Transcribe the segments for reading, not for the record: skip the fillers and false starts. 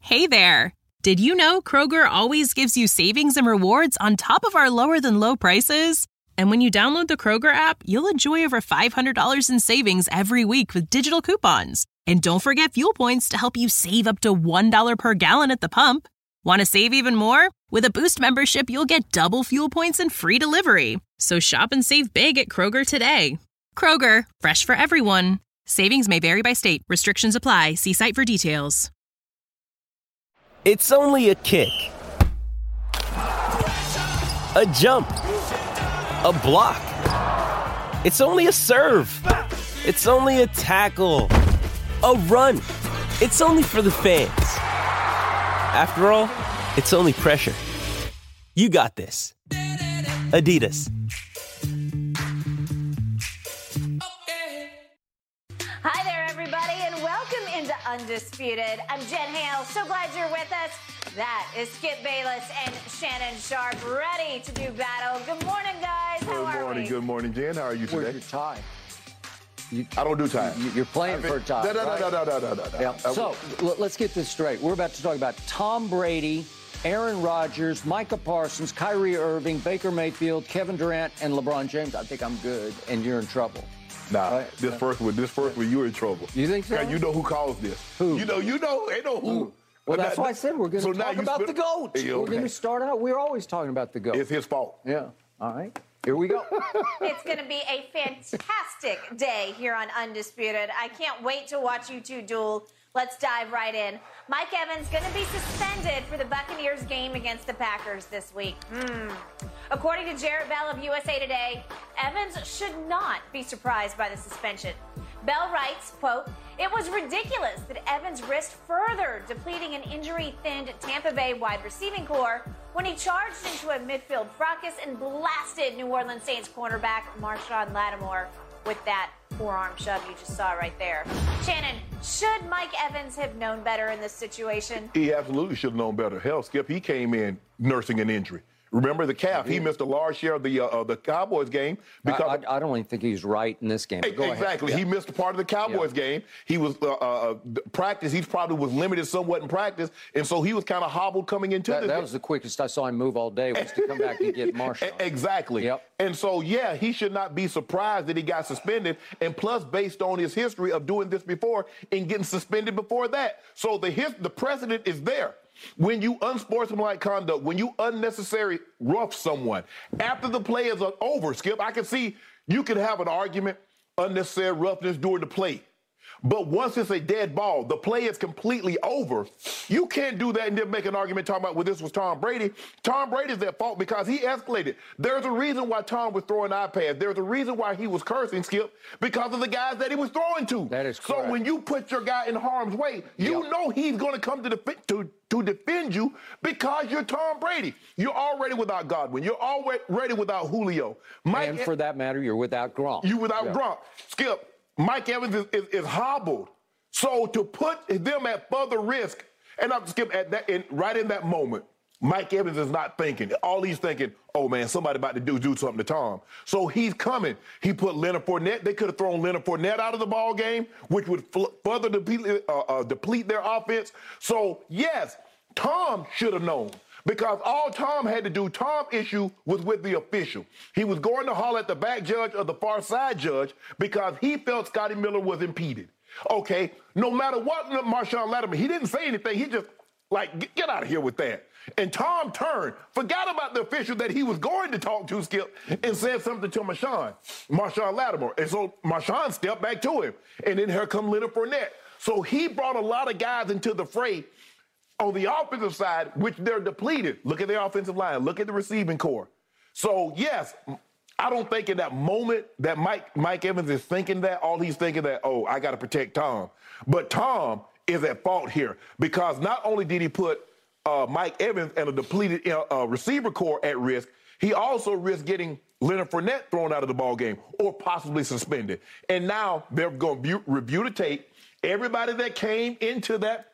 Hey there! Did you know Kroger always gives you savings and rewards on top of our lower-than-low prices? And when you download the Kroger app, you'll enjoy over $500 in savings every week with digital coupons. And don't forget fuel points to help you save up to $1 per gallon at the pump. Want to save even more? With a Boost membership, you'll get double fuel points and free delivery. So shop and save big at Kroger today. Kroger, fresh for everyone. Savings may vary by state. Restrictions apply. See site for details. It's only a kick, a jump, a block. It's only a serve. It's only a tackle, a run. It's only for the fans. After all, it's only pressure. You got this. Adidas. Hi there, everybody, and welcome into Undisputed. I'm Jen Hale. So glad you're with us. That is Skip Bayless and Shannon Sharp, ready to do battle. Good morning, guys. How are we? Good morning, Jen. How are you today? Where's your tie? I don't do tie. You're playing for a tie. No. Yeah. So let's get this straight. We're about to talk about Tom Brady, Aaron Rodgers, Micah Parsons, Kyrie Irving, Baker Mayfield, Kevin Durant, and LeBron James. I think I'm good, and you're in trouble. Nah, right? this first one, you're in trouble. You think so? Yeah, you know who caused this. Who? You know who. Well, that's why I said we're going to talk about the GOAT. Yeah, okay. We're going to start out. We're always talking about the GOAT. It's his fault. Yeah. All right. Here we go. It's going to be a fantastic day here on Undisputed. I can't wait to watch you two duel. Let's dive right in. Mike Evans going to be suspended for the Buccaneers game against the Packers this week. According to Jarrett Bell of USA Today, Evans should not be surprised by the suspension. Bell writes, quote, "It was ridiculous that Evans risked further depleting an injury-thinned Tampa Bay wide receiving core when he charged into a midfield fracas and blasted New Orleans Saints cornerback Marshawn Lattimore with that forearm shove you just saw right there." Shannon, should Mike Evans have known better in this situation? He absolutely should have known better. Hell, Skip, he came in nursing an injury. Remember the calf? He missed a large share of the Cowboys game because I don't even think he's right in this game. Go exactly. ahead. He missed a part of the Cowboys game. He was practice. He probably was limited somewhat in practice, and so he was kind of hobbled coming into this. That was the quickest I saw him move all day, was to come back and get Marshall. Exactly. Yep. And so, yeah, he should not be surprised that he got suspended. And plus, based on his history of doing this before and getting suspended before that, so the precedent is there. When you unsportsmanlike conduct, when you unnecessary rough someone, after the play is over, Skip, I can see you could have an argument, unnecessary roughness during the play. But once it's a dead ball, the play is completely over. You can't do that and then make an argument talking about, well, this was Tom Brady. Tom Brady's at fault because he escalated. There's a reason why Tom was throwing iPads. There's a reason why he was cursing, Skip, because of the guys that he was throwing to. That is correct. So when you put your guy in harm's way, you know he's going to come to defend you because you're Tom Brady. You're already without Godwin. You're already without Julio. And for that matter, you're without Gronk. You're without Gronk. Skip, Mike Evans is hobbled. So to put them at further risk, and I'm Skip right in that moment, Mike Evans is not thinking. All he's thinking, oh man, somebody about to do something to Tom. So he's coming. He put Leonard Fournette. They could have thrown Leonard Fournette out of the ball game, which would further deplete their offense. So yes, Tom should have known. Because all Tom had to do, Tom's issue was with the official. He was going to holler at the back judge or the far side judge because he felt Scotty Miller was impeded. Okay, no matter what Marshawn Lattimore, he didn't say anything. He just, get out of here with that. And Tom turned, forgot about the official that he was going to talk to, Skip, and said something to Marshawn Lattimore. And so Marshawn stepped back to him. And then here come Leonard Fournette. So he brought a lot of guys into the fray. On the offensive side, which they're depleted. Look at their offensive line. Look at the receiving core. So, yes, I don't think in that moment that Mike Evans is thinking that. All he's thinking that, oh, I got to protect Tom. But Tom is at fault here because not only did he put Mike Evans and a depleted receiver core at risk, he also risked getting Leonard Fournette thrown out of the ballgame or possibly suspended. And now they're going to review the tape. Everybody that came into that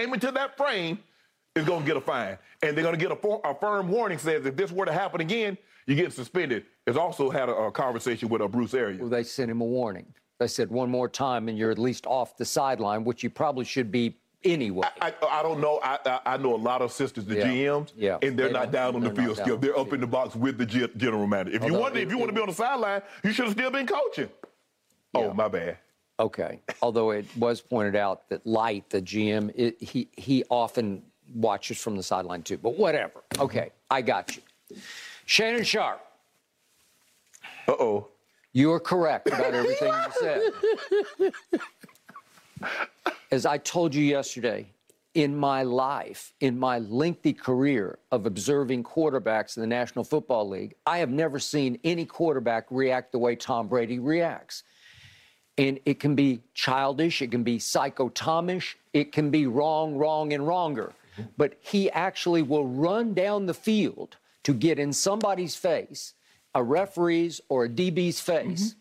frame is going to get a fine. And they're going to get a firm warning says if this were to happen again, you get suspended. It's also had a conversation with Bruce Arians. Well, they sent him a warning. They said one more time and you're at least off the sideline, which you probably should be anyway. I don't know. I know a lot of assistants, the GMs, and they're not down on the field still. They're up in the box with the general manager. If you want to be on the sideline, you should have still been coaching. Yeah. Oh, my bad. Okay. Although it was pointed out that Light, the GM, he often watches from the sideline too. But whatever. Okay, I got you. Shannon Sharpe. Uh-oh. You're correct about everything you said. As I told you yesterday, in my life, in my lengthy career of observing quarterbacks in the National Football League, I have never seen any quarterback react the way Tom Brady reacts. And it can be childish, it can be psycho-Tomish, it can be wrong, and wronger. But he actually will run down the field to get in somebody's face, a referee's or a DB's face,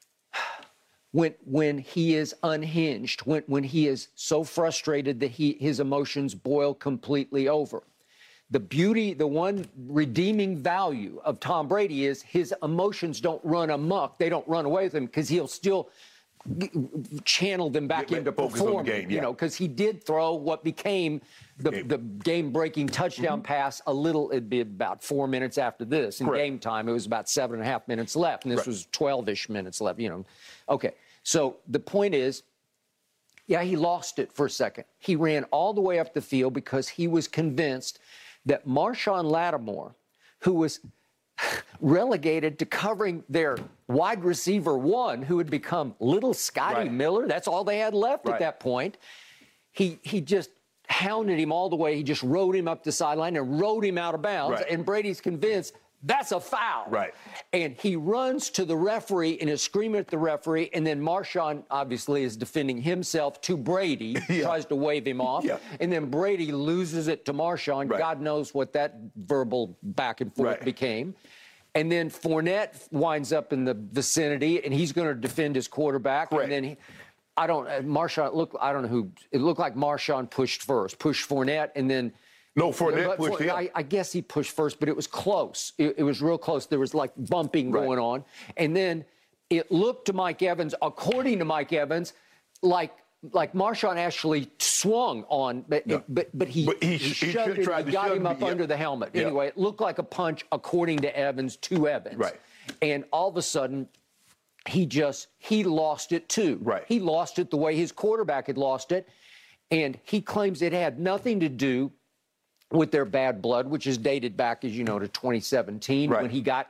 when he is unhinged, when he is so frustrated that his emotions boil completely over. The beauty, the one redeeming value of Tom Brady is his emotions don't run amok. They don't run away with him because he'll still channel them back into performing, you know, because he did throw what became the game-breaking touchdown pass it'd be about 4 minutes after this. In game time, it was about 7.5 minutes left, and this was 12-ish minutes left, you know. Okay, so the point is, yeah, he lost it for a second. He ran all the way up the field because he was convinced that Marshawn Lattimore, who was relegated to covering their wide receiver one, who had become little Scotty Miller. That's all they had left at that point. He just hounded him all the way. He just rode him up the sideline and rode him out of bounds. And Brady's convinced that's a foul. And he runs to the referee and is screaming at the referee. And then Marshawn obviously is defending himself to Brady, tries to wave him off. And then Brady loses it to Marshawn. God knows what that verbal back and forth became. And then Fournette winds up in the vicinity, and he's going to defend his quarterback. And then I don't know who. It looked like Marshawn pushed Fournette, and then. No, Fournette pushed him. I guess he pushed first, but it was close. It was real close. There was like bumping going on. And then it looked to Mike Evans, according to Mike Evans, like Marshawn actually swung on, but he shoved it and got him up under the helmet. Anyway, it looked like a punch, according to Evans, to Evans. And all of a sudden, he lost it too. He lost it the way his quarterback had lost it. And he claims it had nothing to do with their bad blood, which is dated back, as you know, to 2017 when he didn't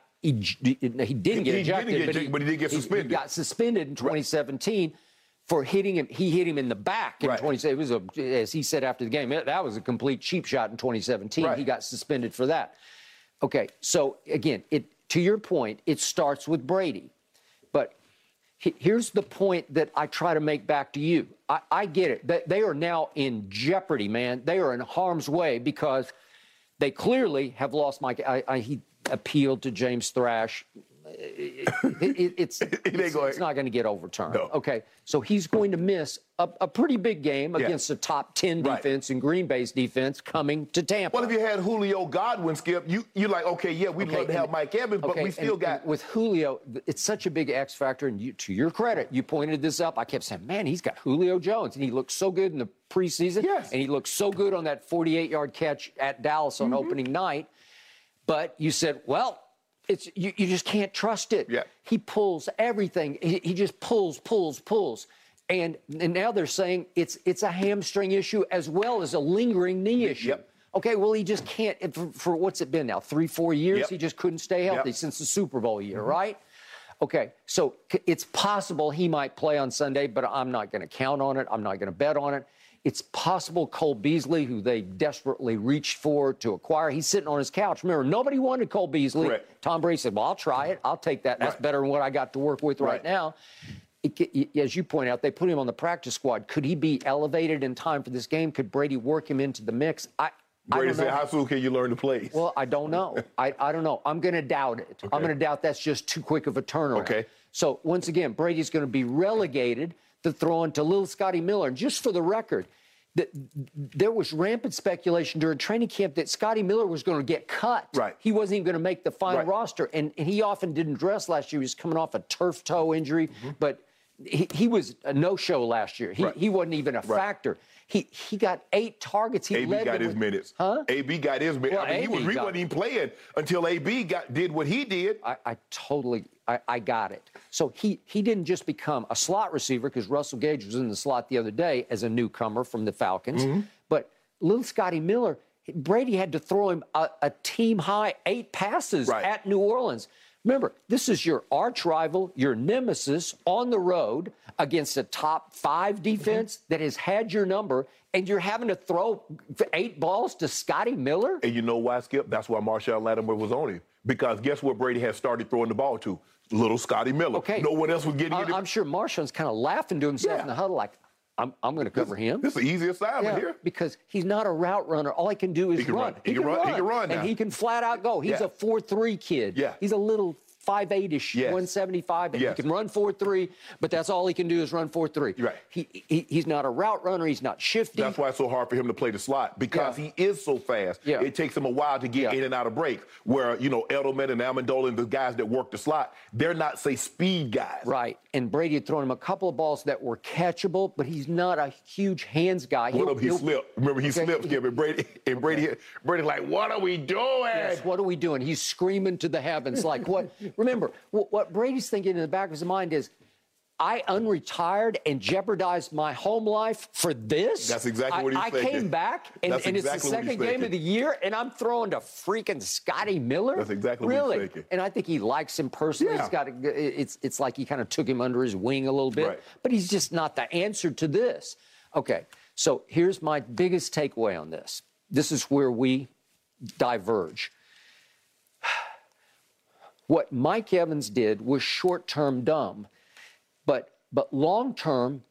get ejected, but he did get suspended. He got suspended in 2017 for hitting him. He hit him in the back in 2017. It was as he said after the game, that was a complete cheap shot in 2017. He got suspended for that. Okay, so again, to your point, it starts with Brady. But here's the point that I try to make back to you. I get it. They are now in jeopardy, man. They are in harm's way because they clearly have lost Mike. He appealed to James Thrash. It's not going to get overturned. No. Okay, so he's going to miss a pretty big game against a top 10 defense and Green Bay's defense coming to Tampa. Well, if you had Julio Godwin, Skip, you're like, we'd love to have Mike Evans, but we still got... With Julio, it's such a big X factor, and to your credit, you pointed this up. I kept saying, man, he's got Julio Jones, and he looked so good in the preseason, and he looked so good on that 48-yard catch at Dallas on opening night. But you said, well, you just can't trust it. He pulls everything. He just pulls. And now they're saying it's a hamstring issue as well as a lingering knee issue. Okay, well, he just can't, for what's it been now, 3-4 years? He just couldn't stay healthy since the Super Bowl year, right? Okay, so it's possible he might play on Sunday, but I'm not going to count on it. I'm not going to bet on it. It's possible Cole Beasley, who they desperately reached for to acquire, he's sitting on his couch. Remember, nobody wanted Cole Beasley. Tom Brady said, well, I'll try it. I'll take that. That's better than what I got to work with right now. As you point out, they put him on the practice squad. Could he be elevated in time for this game? Could Brady work him into the mix? Brady said, how soon can you learn to play? Well, I don't know. I don't know. I'm going to doubt it. I'm going to doubt that's just too quick of a turnaround. So, once again, Brady's going to be relegated to throwing to little Scotty Miller. And just for the record, there was rampant speculation during training camp that Scotty Miller was going to get cut. He wasn't even going to make the final roster. And he often didn't dress last year. He was coming off a turf toe injury. But he was a no-show last year. He wasn't even a factor. He got 8 targets. He AB got his minutes. Huh? AB got his minutes. Well, I mean, he wasn't even playing until AB did what he did. I totally got it. So he didn't just become a slot receiver because Russell Gage was in the slot the other day as a newcomer from the Falcons. But little Scotty Miller, Brady had to throw him a team-high 8 passes at New Orleans. Remember, this is your arch rival, your nemesis on the road against a top 5 defense that has had your number, and you're having to throw 8 balls to Scotty Miller? And you know why, Skip? That's why Marshawn Lattimore was on him. Because guess what Brady had started throwing the ball to? Little Scotty Miller. Okay. No one else was getting it. I'm sure Marshawn's kind of laughing to himself in the huddle like, I'm going to cover him. This is the easiest assignment here. Because he's not a route runner. All he can do is run. He can run now. And he can flat out go. He's a 4.3 kid. Yeah. He's a little 5'8"-ish, 175. And he can run 4.3, but that's all he can do is run 4.3. Right. He's not a route runner. He's not shifty. That's why it's so hard for him to play the slot, because he is so fast. It takes him a while to get in and out of breaks, where, you know, Edelman and Amendola and the guys that work the slot, they're not, say, speed guys. Right. And Brady had thrown him a couple of balls that were catchable, but he's not a huge hands guy. One of them, he slipped. Remember, he slipped, Skip, and Brady like, what are we doing? Yes, what are we doing? He's screaming to the heavens like, what? Remember, what Brady's thinking in the back of his mind is, I unretired and jeopardized my home life for this? That's exactly what he's thinking. I came back, and it's the second game of the year, and I'm throwing to freaking Scotty Miller? That's exactly what he's thinking. And I think he likes him personally. He's got it's like he kind of took him under his wing a little bit. But he's just not the answer to this. Okay, so here's my biggest takeaway on this. This is where we diverge. What Mike Evans did was short-term dumb, but long-term,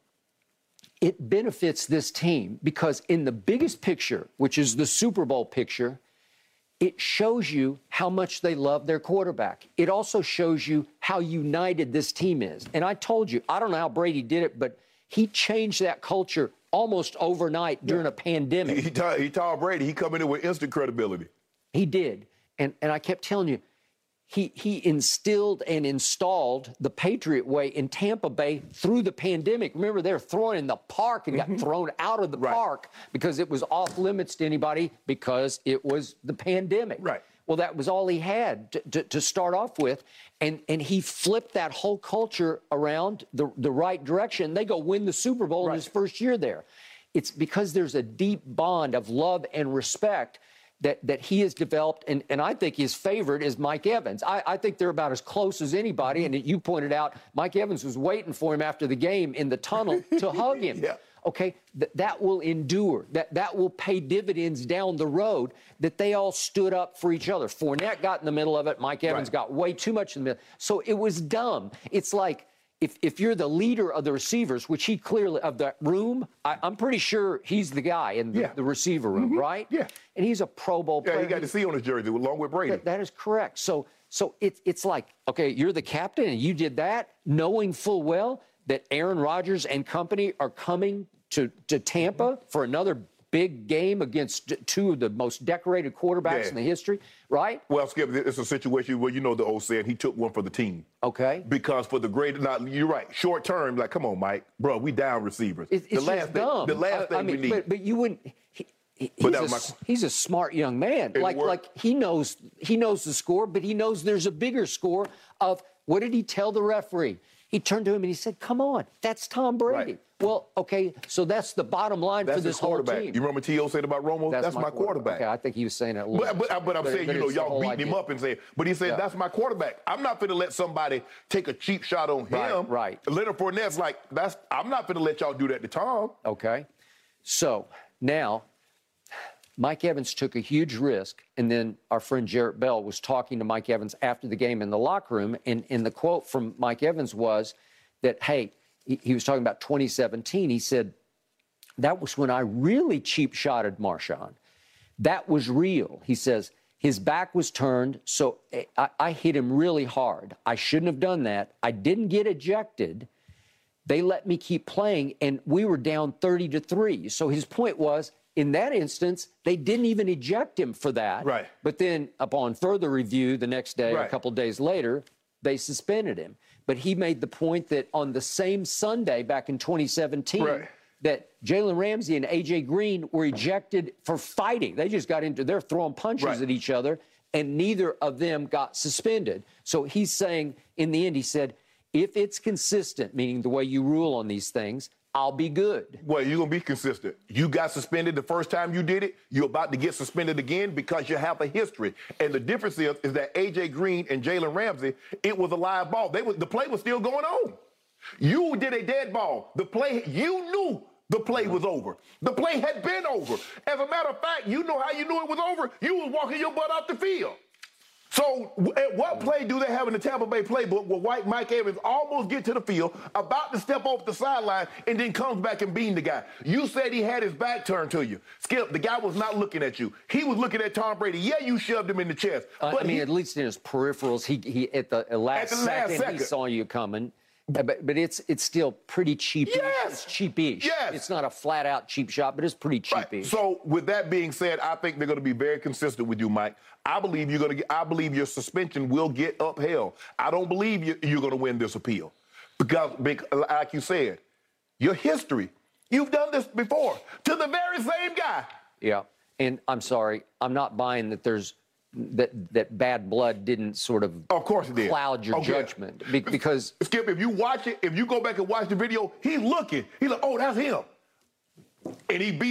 it benefits this team because in the biggest picture, which is the Super Bowl picture, it shows you how much they love their quarterback. It also shows you how united this team is. And I told you, I don't know how Brady did it, but he changed that culture almost overnight during a pandemic. He told Brady, he come in there with instant credibility. He did. And I kept telling you, he instilled and installed the Patriot way in Tampa Bay through the pandemic. Remember, they were throwing in the park and got thrown out of the park because it was off limits to anybody because it was the pandemic. Right. Well, that was all he had to start off with. And he flipped that whole culture around the right direction. They go win the Super Bowl in his first year there. It's because there's a deep bond of love and respect that he has developed, and I think his favorite is Mike Evans. I think they're about as close as anybody, and you pointed out Mike Evans was waiting for him after the game in the tunnel to hug him. Okay, that will endure. That will pay dividends down the road, that they all stood up for each other. Fournette got in the middle of it. Mike Evans got way too much in the middle. So it was dumb. It's like, if you're the leader of the receivers, which he clearly, of that room, I'm pretty sure he's the guy in the receiver room, right? Yeah. And he's a Pro Bowl player. Yeah, he got to see on his jersey along with Brady. That is correct. So it's like, okay, you're the captain and you did that, knowing full well that Aaron Rodgers and company are coming to Tampa for another big game against 2 of the most decorated quarterbacks in the history, right? Well, Skip, it's a situation where, you know, the old saying, he took one for the team. Okay. Because for the great, you're right, short term, like, come on, Mike, bro, we down receivers. It's the last dumb. The last thing we need. But you wouldn't. He's a smart young man. Like he knows the score, but he knows there's a bigger score of what did he tell the referee? He turned to him and he said, "Come on, that's Tom Brady." Right. Well, okay, so that's the bottom line for this whole team. You remember T.O. said about Romo? That's my quarterback. Okay, I think he was saying it. But I'm saying, you know, y'all beating him up and saying, but he said, that's my quarterback. I'm not going to let somebody take a cheap shot on him. Right. Leonard Fournette's like, I'm not going to let y'all do that to Tom. Okay. So now Mike Evans took a huge risk, and then our friend Jarrett Bell was talking to Mike Evans after the game in the locker room, and the quote from Mike Evans was that, hey, he was talking about 2017. He said, that was when I really cheap-shotted Marshawn. That was real. He says, his back was turned, so I hit him really hard. I shouldn't have done that. I didn't get ejected. They let me keep playing, and we were down 30-3. So his point was, in that instance, they didn't even eject him for that. Right. But then upon further review the next day, a couple days later, they suspended him. But he made the point that on the same Sunday back in 2017, Right. that Jalen Ramsey and A.J. Green were ejected for fighting. They just got into, they're throwing punches Right. at each other, and neither of them got suspended. So he's saying, in the end, he said, if it's consistent, meaning the way you rule on these things, I'll be good. Well, you're going to be consistent. You got suspended the first time you did it. You're about to get suspended again because you have a history. And the difference is that A.J. Green and Jalen Ramsey, it was a live ball. The play was still going on. You did a dead ball. The play, you knew the play was over. The play had been over. As a matter of fact, you know how you knew it was over? You was walking your butt out the field. So at what play do they have in the Tampa Bay playbook where Mike Evans almost get to the field, about to step off the sideline, and then comes back and bean the guy? You said he had his back turned to you. Skip, the guy was not looking at you. He was looking at Tom Brady. Yeah, you shoved him in the chest. But at least in his peripherals, he at the last second, he saw you coming. But it's still pretty cheap-ish. Yes. It's cheap-ish. Yes. It's not a flat-out cheap shot, but it's pretty cheap-ish. Right. So with that being said, I think they're going to be very consistent with you, Mike. I believe I believe your suspension will get upheld. I don't believe you're going to win this appeal because, like you said, your history. You've done this before to the very same guy. Yeah, and I'm sorry, I'm not buying that there's that bad blood didn't sort of course it did. Cloud your judgment because Skip, if you watch it, if you go back and watch the video, he's looking. He's like, oh, that's him. And he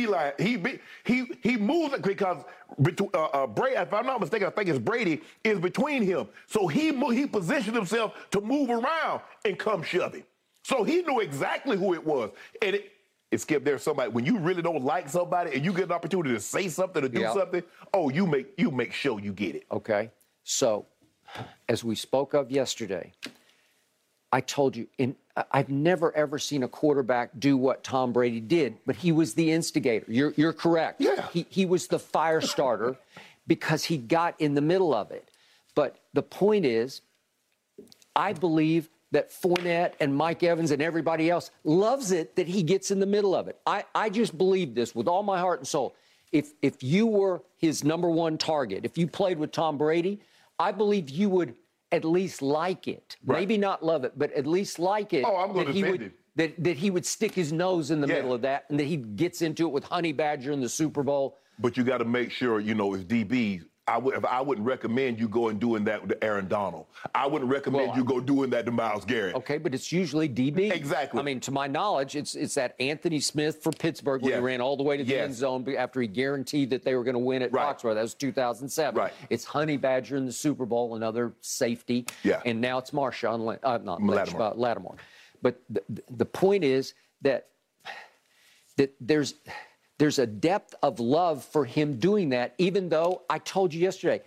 moves it because Brady, if I'm not mistaken, I think it's Brady, is between him. So he positioned himself to move around and come shove him. So he knew exactly who it was. And Skip, there's somebody, when you really don't like somebody and you get an opportunity to say something or do something, you make sure you get it. Okay. So, as we spoke of yesterday, I told you, I've never, ever seen a quarterback do what Tom Brady did, but he was the instigator. You're correct. Yeah. He was the fire starter because he got in the middle of it. But the point is, I believe that Fournette and Mike Evans and everybody else loves it that he gets in the middle of it. I just believe this with all my heart and soul. If you were his number one target, if you played with Tom Brady, I believe you would at least like it. Right. Maybe not love it, but at least like it. Oh, I'm going to defend him. That he would stick his nose in the middle of that and that he gets into it with Honey Badger in the Super Bowl. But you got to make sure, as DBs, I wouldn't recommend you go and doing that with Aaron Donald. I wouldn't recommend you go doing that to Myles Garrett. Okay, but it's usually DB. Exactly. I mean, to my knowledge, it's that Anthony Smith for Pittsburgh when he ran all the way to the end zone after he guaranteed that they were going to win at Foxborough. That was 2007. Right. It's Honey Badger in the Super Bowl, another safety. Yeah. And now it's Marshawn, Lattimore. But the point is that there's a depth of love for him doing that, even though I told you yesterday,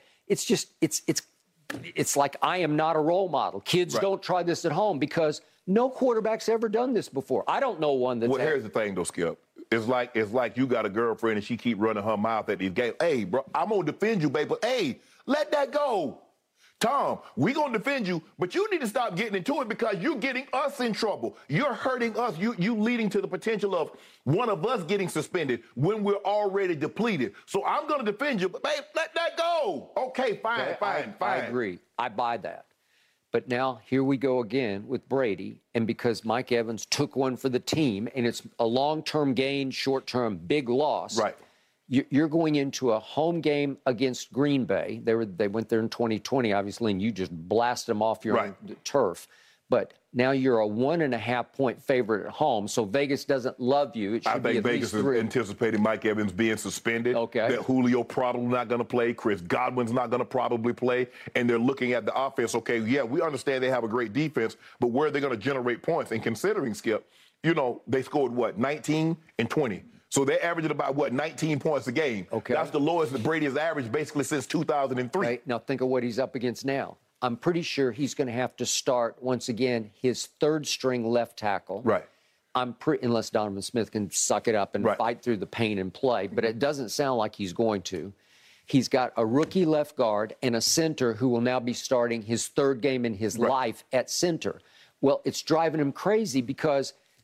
it's like I am not a role model. Kids don't try this at home because no quarterback's ever done this before. I don't know one that's. Well, here's the thing, though, Skip. It's like you got a girlfriend and she keep running her mouth at these games. Hey, bro, I'm going to defend you, baby. But, hey, let that go. Tom, we're going to defend you, but you need to stop getting into it because you're getting us in trouble. You're hurting us. You leading to the potential of one of us getting suspended when we're already depleted. So I'm going to defend you, but, babe, let that go. Okay, fine. I agree. I buy that. But now here we go again with Brady, and because Mike Evans took one for the team, and it's a long-term gain, short-term big loss. Right. You're going into a home game against Green Bay. They went there in 2020, obviously, and you just blasted them off your own turf. But now you're a 1.5-point favorite at home, so Vegas doesn't love you. I think Vegas is anticipating Mike Evans being suspended. Okay. That Julio probably not going to play. Chris Godwin's not going to probably play. And they're looking at the offense. Okay, yeah, we understand they have a great defense, but where are they going to generate points? And considering, Skip, they scored, 19 and 20. So they're averaging about, 19 points a game. Okay. That's the lowest that Brady has averaged basically since 2003. Right. Now think of what he's up against now. I'm pretty sure he's going to have to start, once again, his third-string left tackle. Right. Unless Donovan Smith can suck it up and fight through the pain and play, but it doesn't sound like he's going to. He's got a rookie left guard and a center who will now be starting his third game in his life at center. Well, it's driving him crazy because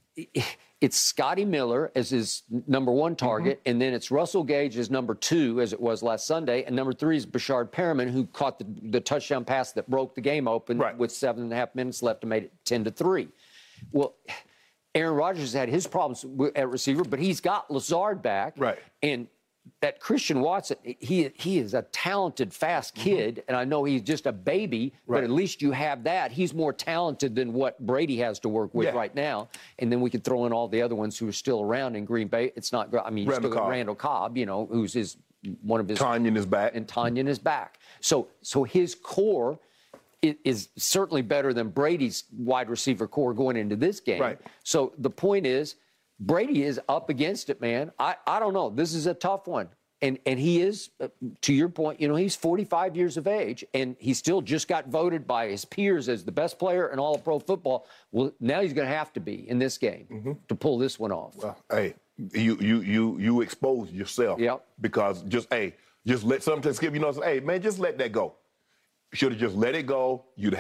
it's Scotty Miller as his number one target, and then it's Russell Gage as number 2, as it was last Sunday, and number 3 is Bashard Perriman, who caught the touchdown pass that broke the game open with 7.5 minutes left and made it 10-3. Well, Aaron Rodgers had his problems at receiver, but he's got Lazard back. Right. And that Christian Watson, he is a talented, fast kid, and I know he's just a baby, but at least you have that. He's more talented than what Brady has to work with right now. And then we could throw in all the other ones who are still around in Green Bay. It's not, I mean, Randall Cobb, you know, who's one of his. Tonyan is back. And Tonyan is back. So his core is certainly better than Brady's wide receiver core going into this game. Right. So the point is, Brady is up against it, man. I don't know. This is a tough one. And he is, to your point, you know, he's 45 years of age, and he still just got voted by his peers as the best player in all of pro football. Well, now he's going to have to be in this game to pull this one off. Well, hey, you expose yourself. Yep. Because just let something skip. You know, hey, man, just let that go. Should have just let it go. You'd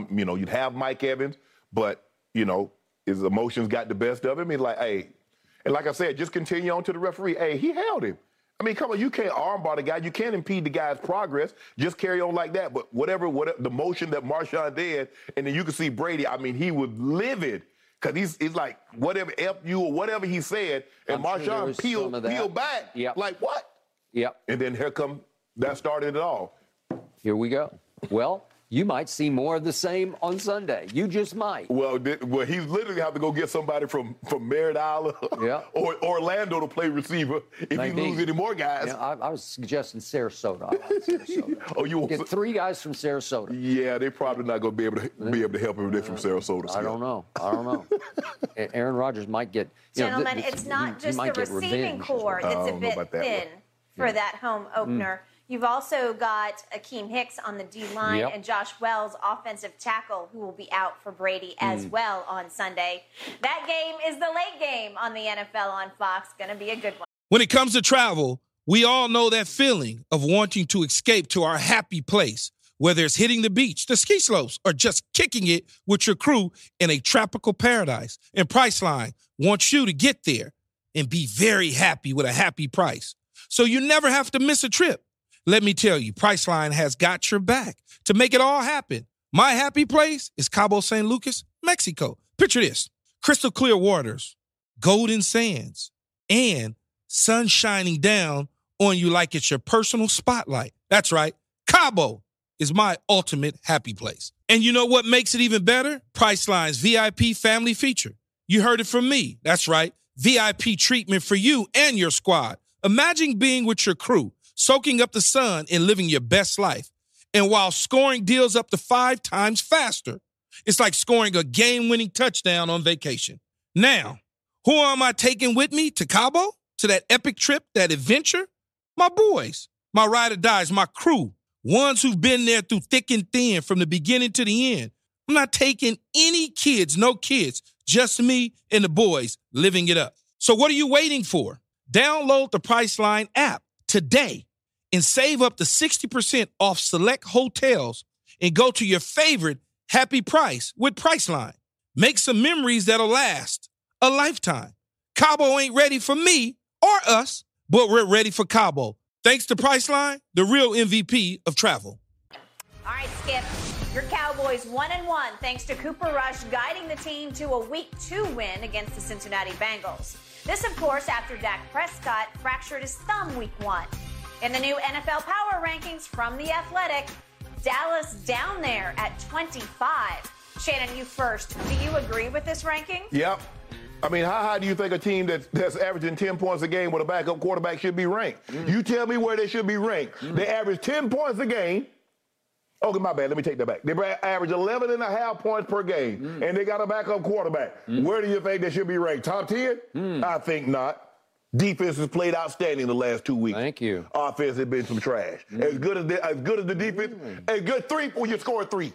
have Mike Evans, but you know, his emotions got the best of him. He's like, hey, and like I said, just continue on to the referee. Hey, he held him. I mean, come on, you can't armbar the guy. You can't impede the guy's progress. Just carry on like that. But whatever the motion that Marshawn did, and then you can see Brady, I mean, he was livid because he's like, whatever F you or whatever he said, and Marshawn peeled back. Yep. Like, what? Yep. And then that started it all. Here we go. Well, you might see more of the same on Sunday. You just might. Well, he's literally have to go get somebody from Merritt Island or Orlando to play receiver if he loses any more guys. Yeah, I was suggesting Sarasota. I like Sarasota. You want get 3 guys from Sarasota? Yeah, they're probably not going to be able to help him if they're from Sarasota. I don't know. Aaron Rodgers might get. Gentlemen, it's not just the receiving core that's a bit thin for that home opener. You've also got Akeem Hicks on the D-line and Josh Wells, offensive tackle, who will be out for Brady as well on Sunday. That game is the late game on the NFL on Fox. Going to be a good one. When it comes to travel, we all know that feeling of wanting to escape to our happy place, whether it's hitting the beach, the ski slopes, or just kicking it with your crew in a tropical paradise. And Priceline wants you to get there and be very happy with a happy price, so you never have to miss a trip. Let me tell you, Priceline has got your back to make it all happen. My happy place is Cabo San Lucas, Mexico. Picture this: crystal clear waters, golden sands, and sun shining down on you like it's your personal spotlight. That's right. Cabo is my ultimate happy place. And you know what makes it even better? Priceline's VIP family feature. You heard it from me. That's right. VIP treatment for you and your squad. Imagine being with your crew, soaking up the sun and living your best life. And while scoring deals up to 5 times faster, it's like scoring a game-winning touchdown on vacation. Now, who am I taking with me to Cabo? To that epic trip, that adventure? My boys, my ride or dies, my crew, ones who've been there through thick and thin from the beginning to the end. I'm not taking any kids, no kids, just me and the boys living it up. So what are you waiting for? Download the Priceline app today and save up to 60% off select hotels and go to your favorite happy price with Priceline. Make some memories that'll last a lifetime. Cabo ain't ready for me or us, but we're ready for Cabo. Thanks to Priceline, the real MVP of travel. All right, Skip. Your Cowboys 1-1 thanks to Cooper Rush guiding the team to a Week 2 win against the Cincinnati Bengals. This, of course, after Dak Prescott fractured his thumb Week 1. In the new NFL Power Rankings from The Athletic, Dallas down there at 25. Shannon, you first. Do you agree with this ranking? Yep. I mean, how high do you think a team that's averaging 10 points a game with a backup quarterback should be ranked? You tell me where they should be ranked. They average 10 points a game. Okay, my bad. Let me take that back. They average 11.5 points per game, and they got a backup quarterback. Where do you think they should be ranked? Top 10? I think not. Defense has played outstanding the last 2 weeks. Thank you. Offense has been some trash. As good as the defense, a good 3 when you score 3.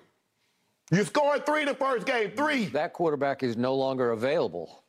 You scored 3 the first game, 3. That quarterback is no longer available.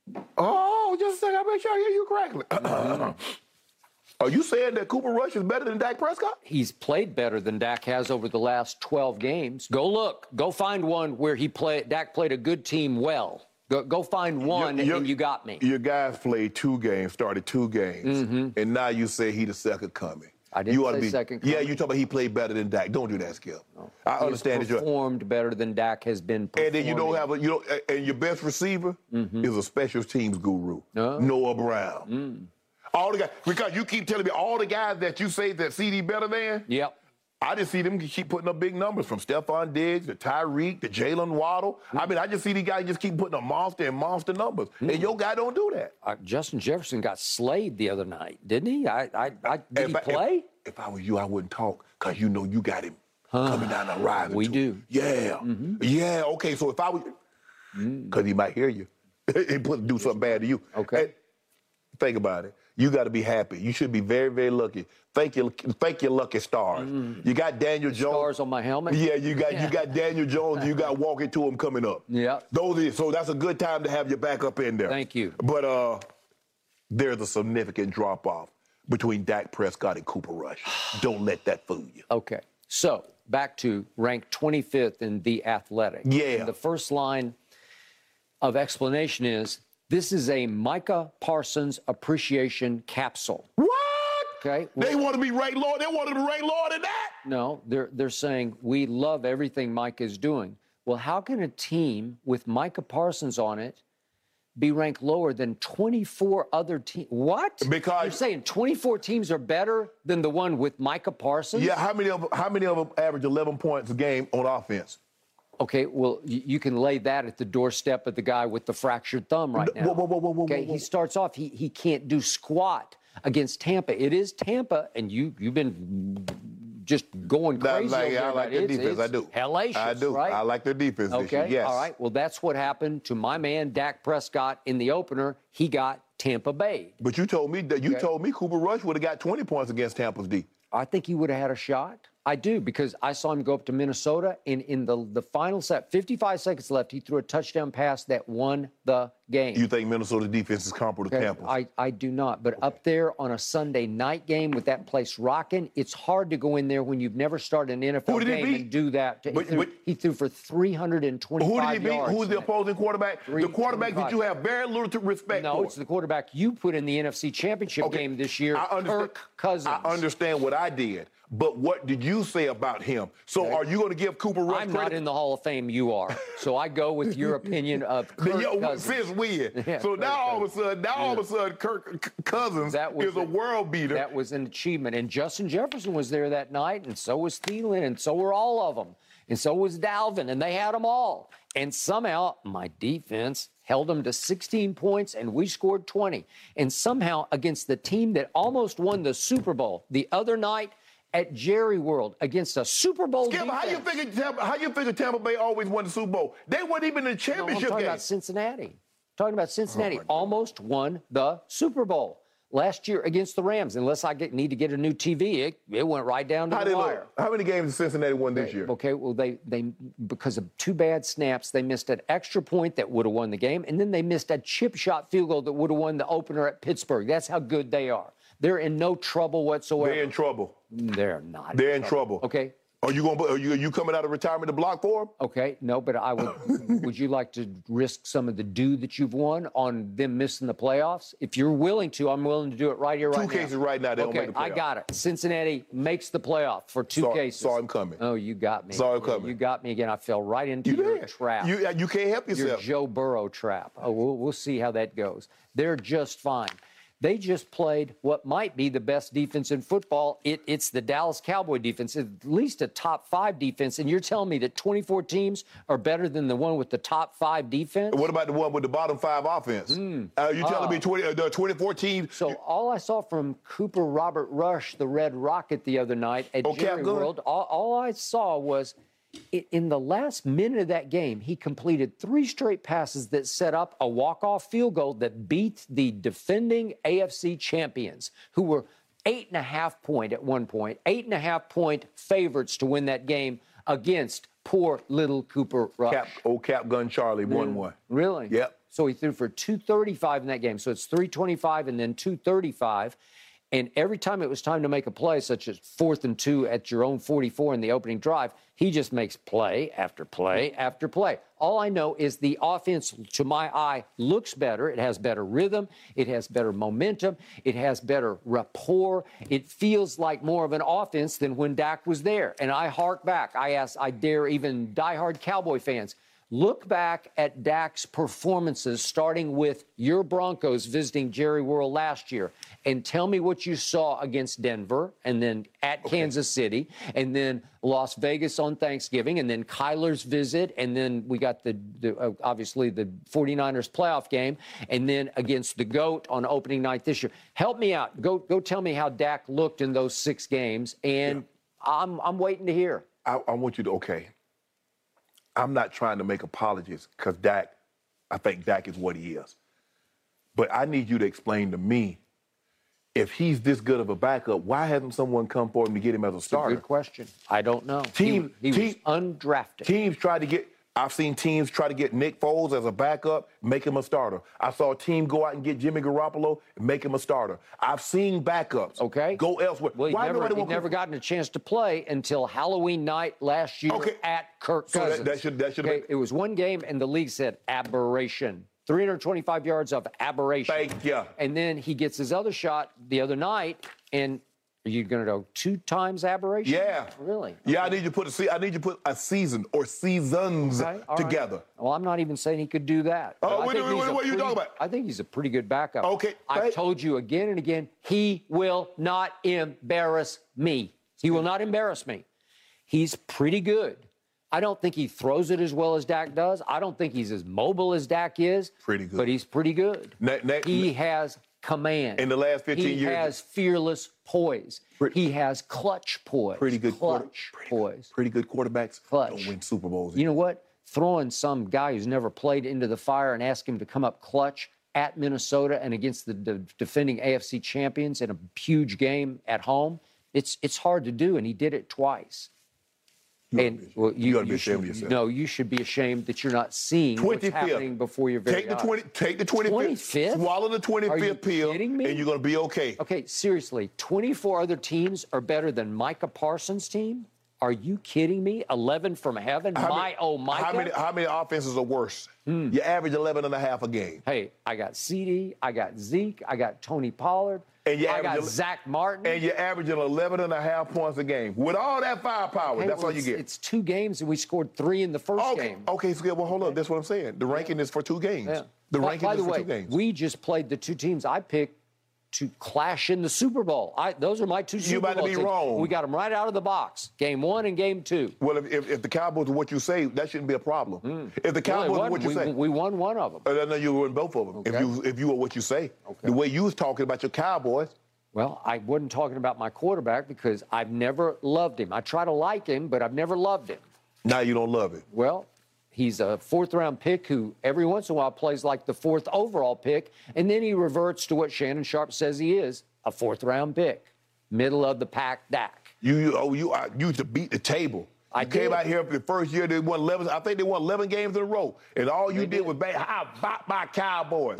Oh, just a second. I make sure I hear you correctly. Are you saying that Cooper Rush is better than Dak Prescott? He's played better than Dak has over the last 12 games. Go look. Go find one where Dak played a good team well. Go find one, and you got me. Your guys played 2 games, started 2 games, and now you say he the second coming. I didn't say second coming. Yeah, you talk about he played better than Dak. Don't do that, Skip. No. I understand that. He performed better than Dak has been performing. And then and your best receiver is a special teams guru, Noah Brown. All the guys, because you keep telling me all the guys that you say that CD better than. Yep. I just see them keep putting up big numbers, from Stephon Diggs to Tyreek to Jalen Waddle. I mean, I just see these guys just keep putting up monster numbers. And your guy don't do that. Justin Jefferson got slayed the other night, didn't he? Did he play? If I was you, I wouldn't talk, because you know you got him coming down the horizon. We do. Yeah. Yeah, okay, so if I was, because he might hear you. He do something bad to you. Okay. And think about it. You got to be happy. You should be very, very lucky. Thank your lucky stars. You got Daniel Jones. Stars on my helmet. Yeah, you got Daniel Jones. You got walking to him coming up. Yeah. So that's a good time to have your backup in there. Thank you. But there's a significant drop off between Dak Prescott and Cooper Rush. Don't let that fool you. Okay. So back to ranked 25th in The Athletic. Yeah. And the first line of explanation is, this is a Micah Parsons appreciation capsule. What? Okay. They want to be ranked lower. They want to be ranked lower than that. No, they're saying we love everything Micah is doing. Well, how can a team with Micah Parsons on it be ranked lower than 24 other teams? What? Because you're saying 24 teams are better than the one with Micah Parsons? Yeah. How many of them average 11 points a game on offense? Okay, well, you can lay that at the doorstep of the guy with the fractured thumb right now. Whoa. Okay, he starts off, he can't do squat against Tampa. It is Tampa, and you've been just going crazy over there. I like their defense. I do. Hellacious, I do. right? I like their defense this year. Yes. All right. Well, that's what happened to my man Dak Prescott in the opener. He got Tampa Bay. But you told me Cooper Rush would have got 20 points against Tampa's D. I think he would have had a shot. I do, because I saw him go up to Minnesota, and in the final set, 55 seconds left, he threw a touchdown pass that won the game. You think Minnesota's defense is comparable to Tampa's? I do not. But up there on a Sunday night game with that place rocking, it's hard to go in there when you've never started an NFL game and do that. He threw for 325 Who did he beat? yards. Who's the opposing quarterback? The quarterback that you have very little to respect for. No, it's the quarterback you put in the NFC Championship game this year, Kirk Cousins. I understand what I did. But what did you say about him? So are you going to give Cooper Rush I'm credit? not in the Hall of Fame. You are. So I go with your opinion of Kirk Cousins. Since when? Yeah, so now all of a sudden, Kirk Cousins is a world beater. That was an achievement. And Justin Jefferson was there that night, and so was Thielen, and so were all of them. And so was Dalvin, and they had them all. And somehow my defense held them to 16 points, and we scored 20. And somehow against the team that almost won the Super Bowl the other night, at Jerry World against a Super Bowl defense. How you figure Tampa Bay always won the Super Bowl? They weren't even in the championship I'm talking game. about Cincinnati. Almost won the Super Bowl last year against the Rams. Unless I need to get a new TV, it went right down to the wire. How many games did Cincinnati won this year? Okay, well, they because of 2 bad snaps, they missed an extra point that would have won the game, and then they missed a chip shot field goal that would have won the opener at Pittsburgh. That's how good they are. They're in no trouble whatsoever. They're in trouble. They're not. They're in trouble. Okay. Are you coming out of retirement to block for them? Okay, no, but I would. Would you like to risk some of the due that you've won on them missing the playoffs? If you're willing to, I'm willing to do it right here, right now. 2 cases right now. They don't make the playoffs. I got it. Cincinnati makes the playoff for 2 cases. Saw him coming. Oh, you got me. Saw him coming. You got me again. I fell right into your trap. You can't help yourself. Your Joe Burrow trap. Oh, we'll see how that goes. They're just fine. They just played what might be the best defense in football. It's the Dallas Cowboy defense, at least a top 5 defense. And you're telling me that 24 teams are better than the one with the top 5 defense? What about the one with the bottom 5 offense? You telling me 24 teams? So all I saw from Cooper Robert Rush, the Red Rocket, the other night at Jerry World, all I saw was in the last minute of that game, he completed 3 straight passes that set up a walk-off field goal that beat the defending AFC champions, who were 8.5 point favorites to win that game against poor little Cooper Rush. Cap Gun Charlie won one. Really? Yep. So he threw for 235 in that game. So it's 325 and then 235. And every time it was time to make a play, such as 4th and 2 at your own 44 in the opening drive, he just makes play after play after play. All I know is the offense, to my eye, looks better. It has better rhythm. It has better momentum. It has better rapport. It feels like more of an offense than when Dak was there. And I hark back. I dare even diehard Cowboy fans, look back at Dak's performances, starting with your Broncos visiting Jerry World last year, and tell me what you saw against Denver, and then at Kansas City, and then Las Vegas on Thanksgiving, and then Kyler's visit, and then we got obviously the 49ers playoff game, and then against the GOAT on opening night this year. Help me out. Go tell me how Dak looked in those 6 games, and I'm waiting to hear. I want you to, I'm not trying to make apologies because I think Dak is what he is. But I need you to explain to me, if he's this good of a backup, why hasn't someone come for him to get him as a starter? Good question. I don't know. He was undrafted. I've seen teams try to get Nick Foles as a backup, make him a starter. I saw a team go out and get Jimmy Garoppolo and make him a starter. I've seen backups go elsewhere. Well, he'd never gotten a chance to play until Halloween night last year at Kirk Cousins. So that should It was one game, and the league said aberration. 325 yards of aberration. Thank you. And then he gets his other shot the other night, and are you going to go 2 times aberration? Yeah. Really? Yeah, I need you to put a season or seasons together. Right. Well, I'm not even saying he could do that. What are you talking about? I think he's a pretty good backup. Okay. I've told you again and again, he will not embarrass me. He will not embarrass me. He's pretty good. I don't think he throws it as well as Dak does. I don't think he's as mobile as Dak is. Pretty good. But he's pretty good. He has command. In the last 15 years. He has fearless poise. He has clutch poise. Pretty good poise. Pretty good quarterbacks don't win Super Bowls. You know what? Throwing some guy who's never played into the fire and ask him to come up clutch at Minnesota and against the defending AFC champions in a huge game at home, it's hard to do, and he did it twice. You ought to be ashamed of yourself. No, you should be ashamed that you're not seeing what's happening before your very eyes. Take the 25th. Swallow the 25th pill, kidding me? and you're going to be okay. Okay, seriously, 24 other teams are better than Micah Parsons' team? Are you kidding me? 11 from heaven? Micah? How many offenses are worse? You average 11.5 a game. Hey, I got CD, I got Zeke, I got Tony Pollard. I got Zach Martin. And you're averaging 11.5 points a game. With all that firepower, that's all you get. It's 2 games, and we scored 3 in the first game. Okay, so well, hold on. That's what I'm saying. The ranking is for 2 games. Yeah. The ranking is for 2 games. We just played the 2 teams I picked to clash in the Super Bowl. Those are my 2 Super Bowl teams. You about to be wrong. We got them right out of the box. Game 1 and Game 2. Well, if the Cowboys are what you say, that shouldn't be a problem. If the Cowboys are what you say. We won one of them. No, you won both of them. Okay. If you are what you say. Okay. The way you was talking about your Cowboys. Well, I wasn't talking about my quarterback because I've never loved him. I try to like him, but I've never loved him. Now you don't love him. Well, he's a 4th-round pick who every once in a while plays like the 4th overall pick, and then he reverts to what Shannon Sharp says he is, a 4th-round pick, middle-of-the-pack Dak. You used to beat the table. I came out here for the first year, they won 11. I think they won 11 games in a row, and all you did was how about my Cowboys?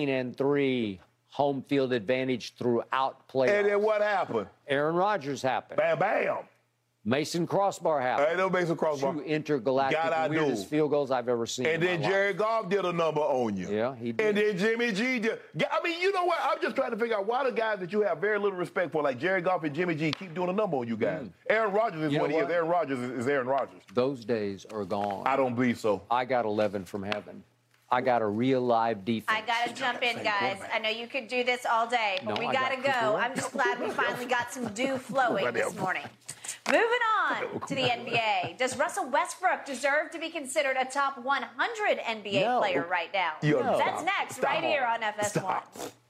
13-3. Home field advantage throughout playoffs. And then what happened? Aaron Rodgers happened. Bam, bam. Mason Crossbar happened. Ain't no Mason Crossbar. 2 intergalactic weirdest field goals I've ever seen. And then Jared Goff did a number on you. Yeah, he did. And then Jimmy G did. I mean, you know what? I'm just trying to figure out why the guys that you have very little respect for, like Jared Goff and Jimmy G, keep doing a number on you guys. Aaron Rodgers is what he is. Aaron Rodgers is Aaron Rodgers. Those days are gone. I don't believe so. I got 11 from heaven. I got a real live defense. I got to jump in, guys. I know you could do this all day, but we got to go. I'm just glad we finally got some dew flowing this morning. Moving on to the NBA. Does Russell Westbrook deserve to be considered a top 100 NBA player right now? That's next, right here on FS1.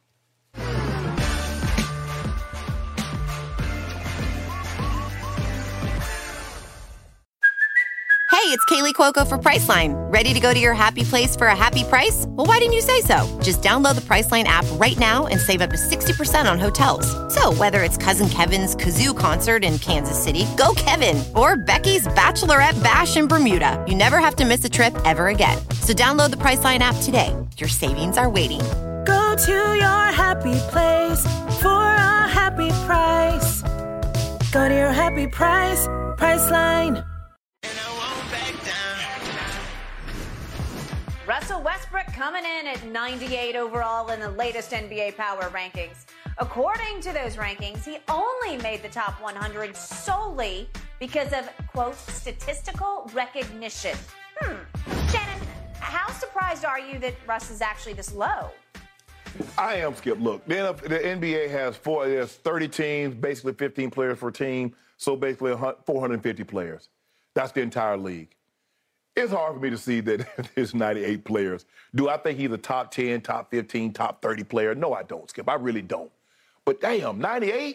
Hey, it's Kaylee Cuoco for Priceline. Ready to go to your happy place for a happy price? Well, why didn't you say so? Just download the Priceline app right now and save up to 60% on hotels. So whether it's Cousin Kevin's Kazoo Concert in Kansas City, go Kevin, or Becky's Bachelorette Bash in Bermuda, you never have to miss a trip ever again. So download the Priceline app today. Your savings are waiting. Go to your happy place for a happy price. Go to your happy price, Priceline. Russell Westbrook coming in at 98 overall in the latest NBA Power Rankings. According to those rankings, he only made the top 100 solely because of, quote, statistical recognition. Shannon, how surprised are you that Russ is actually this low? I am, Skip. Look, the NBA has there's 30 teams, basically 15 players per team, so basically 450 players. That's the entire league. It's hard for me to see that there's 98 players. Do I think he's a top 10, top 15, top 30 player? No, I don't, Skip. I really don't. But damn, 98?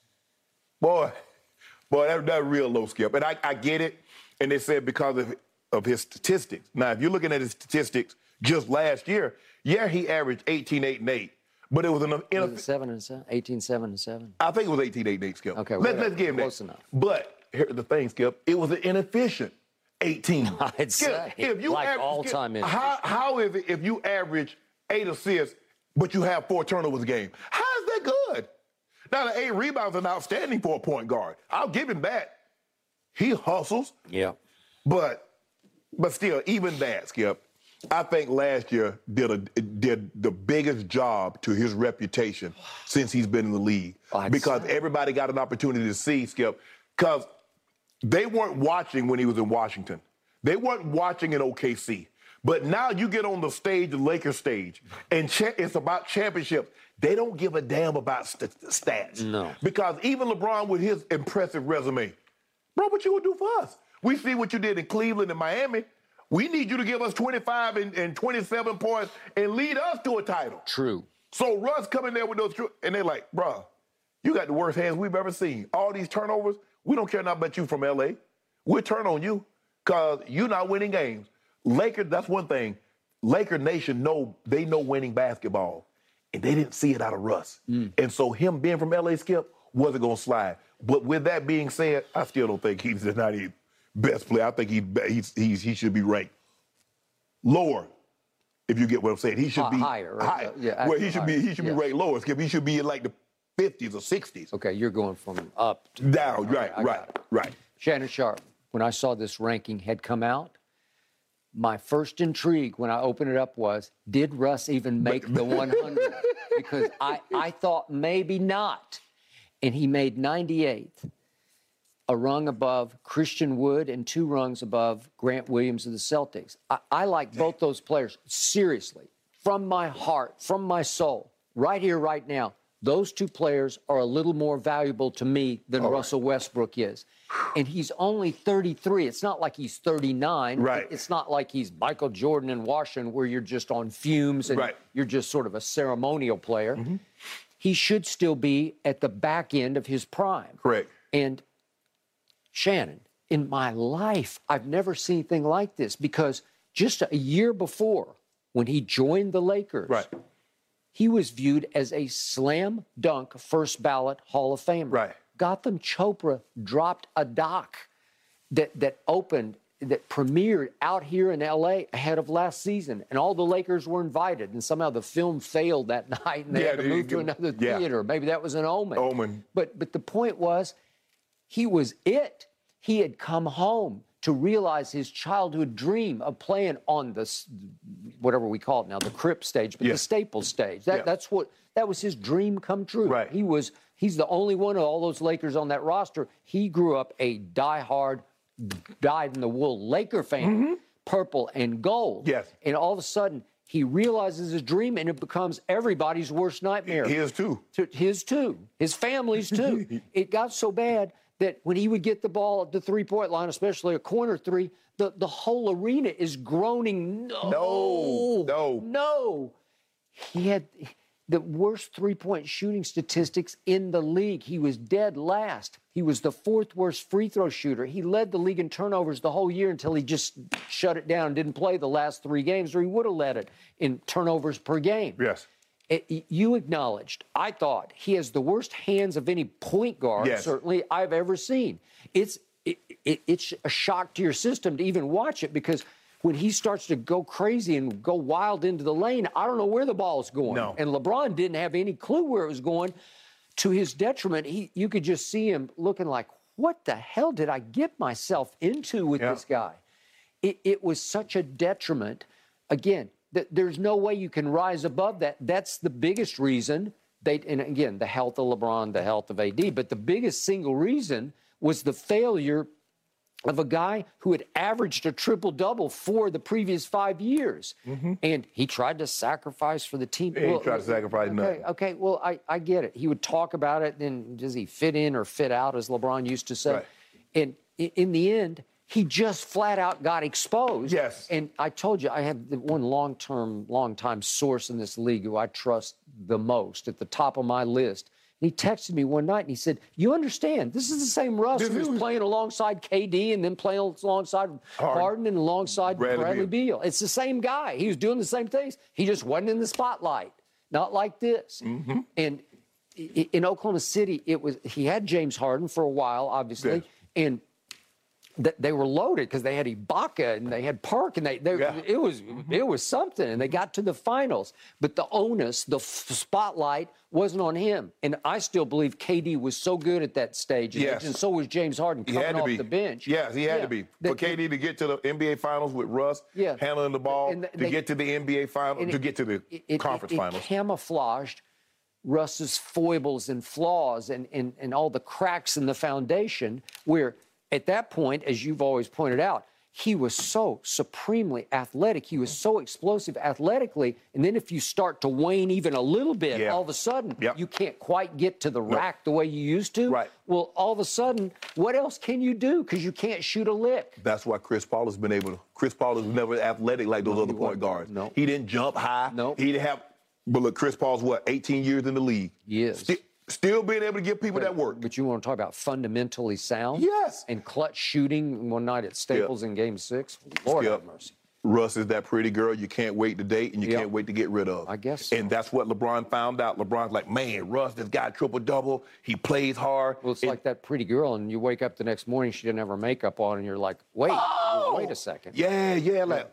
Boy, that's real low, Skip. And I get it. And they said because of his statistics. Now, if you're looking at his statistics just last year, yeah, he averaged 18, 8, and 8. But it was an... Was it 7 and 7? 18, 7 and 7? I think it was 18, 8, and 8, Skip. Okay, let's give him that. Close enough. But here's the thing, Skip. It was an inefficient 18. I'd say, if you like all-time inefficient. How is it if you average 8 assists, but you have 4 turnovers a game? How is that good? Now, the 8 rebounds are outstanding for a point guard. I'll give him that. He hustles. Yeah. But still, even that, Skip, I think last year did the biggest job to his reputation since he's been in the league. Because everybody got an opportunity to see, Skip, because they weren't watching when he was in Washington. They weren't watching in OKC. But now you get on the stage, the Lakers stage, and it's about championships. They don't give a damn about stats. No. Because even LeBron with his impressive resume, bro, what you gonna do for us? We see what you did in Cleveland and Miami. We need you to give us 25 and 27 points and lead us to a title. True. So Russ coming there with those, and they're like, bro, you got the worst hands we've ever seen. All these turnovers, we don't care nothing about you from L.A. We'll turn on you because you're not winning games. Lakers, that's one thing. Laker Nation they know winning basketball, and they didn't see it out of Russ. And so him being from L.A., Skip, wasn't going to slide. But with that being said, I still don't think he's the 90th best player. I think he should be ranked lower, if you get what I'm saying. He should be higher. Right? Higher. Well, he should be ranked lower, Skip. He should be in like the 50s or 60s. Okay, you're going from up to down. Okay, right. Shannon Sharpe, when I saw this ranking had come out, my first intrigue when I opened it up was, did Russ even make the 100? Because I thought maybe not. And he made 98th, a rung above Christian Wood and 2 rungs above Grant Williams of the Celtics. I like both those players, seriously, from my heart, from my soul, right here, right now. Those 2 players are a little more valuable to me than Russell Westbrook is. And he's only 33. It's not like he's 39. Right. It's not like he's Michael Jordan in Washington where you're just on fumes and you're just sort of a ceremonial player. Mm-hmm. He should still be at the back end of his prime. Correct. And Shannon, in my life, I've never seen anything like this because just a year before, when he joined the Lakers, he was viewed as a slam dunk first ballot Hall of Famer. Right. Gotham Chopra dropped a doc that premiered out here in L.A. ahead of last season, and all the Lakers were invited, and somehow the film failed that night, and they had to move to another theater. Maybe that was an omen. But the point was, he was it. He had come home to realize his childhood dream of playing on the, whatever we call it now, the Crip stage, but the Staples stage. That was his dream come true. Right. He's the only one of all those Lakers on that roster. He grew up a diehard, dyed-in-the-wool Laker fan, purple and gold. Yes. And all of a sudden, he realizes his dream, and it becomes everybody's worst nightmare. His too. His too. His family's too. It got so bad that when he would get the ball at the three-point line, especially a corner three, the whole arena is groaning, no. He had the worst three-point shooting statistics in the league. He was dead last. He was the 4th worst free throw shooter. He led the league in turnovers the whole year until he just shut it down and didn't play the last 3 games, or he would have led it in turnovers per game. Yes. You acknowledged, I thought, he has the worst hands of any point guard, certainly, I've ever seen. It's a shock to your system to even watch it because when he starts to go crazy and go wild into the lane, I don't know where the ball is going. No. And LeBron didn't have any clue where it was going. to his detriment, you could just see him looking like, what the hell did I get myself into with this guy? It was such a detriment. Again, there's no way you can rise above that. That's the biggest reason. And again, the health of LeBron, the health of AD, but the biggest single reason was the failure of a guy who had averaged a triple-double for the previous 5 years. And he tried to sacrifice for the team. He tried to sacrifice nothing. Okay, well, I get it. He would talk about it, and does he fit in or fit out, as LeBron used to say? Right. And in the end, he just flat out got exposed. Yes. And I told you, I have the one long-time source in this league who I trust the most at the top of my list. He texted me one night and he said, you understand, this is the same Russ who was playing alongside KD and then playing alongside Harden and alongside Bradley Beal. It's the same guy. He was doing the same things. He just wasn't in the spotlight. Not like this. And in Oklahoma City, he had James Harden for a while, obviously, and they were loaded because they had Ibaka and they had Park, and it was something, and they got to the finals. But the onus, the spotlight, wasn't on him. And I still believe KD was so good at that stage, and so was James Harden coming off the bench. Yes, he had to be. For KD to get to the NBA Finals with Russ, handling the ball, to get to the NBA Finals, to get to the conference finals. It camouflaged Russ's foibles and flaws and all the cracks in the foundation, where at that point, as you've always pointed out, he was so supremely athletic. He was so explosive athletically. And then if you start to wane even a little bit, all of a sudden, you can't quite get to the rack the way you used to. Right. Well, all of a sudden, what else can you do? Because you can't shoot a lick. That's why Chris Paul has been able to. Chris Paul is never athletic like those other point guards. No. He didn't jump high. No. He didn't have. But look, Chris Paul's 18 years in the league. Yes. Still being able to give people that work. But you want to talk about fundamentally sound? Yes. And clutch shooting one night at Staples in Game 6? Lord have mercy. Russ is that pretty girl you can't wait to date and you can't wait to get rid of. I guess so. And that's what LeBron found out. LeBron's like, man, Russ, this guy triple-double. He plays hard. Well, it's like that pretty girl, and you wake up the next morning, she didn't have her makeup on, and you're like, wait a second. Yeah, like,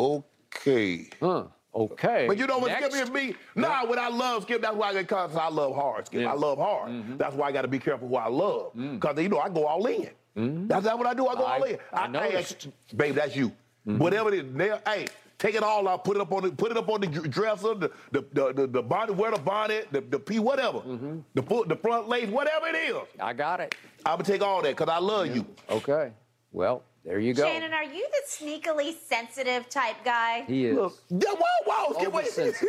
okay. Okay. But you know what Skip is me? Nah, what I love, Skip, that's why I love hard, Skip. I love hard. That's why I got to be careful who I love. Because, I go all in. That's what I do. I go all in. I noticed. Babe, that's you. Whatever it is. Take it all out, put it up on the dresser, the bonnet, wear the bonnet, the P, whatever. The front lace, whatever it is. I got it. I would take all that because I love you. Okay. Well, there you go. Shannon, are you the sneakily sensitive type guy? He is. Look, whoa, Skip, wait. This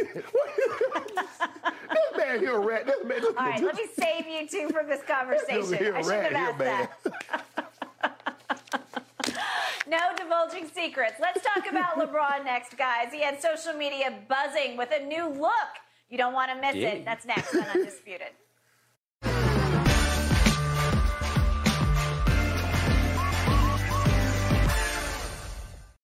man here a rat. All right, let me save you two from this conversation. I shouldn't have asked that. No divulging secrets. Let's talk about LeBron next, guys. He had social media buzzing with a new look. You don't want to miss it. That's next on Undisputed.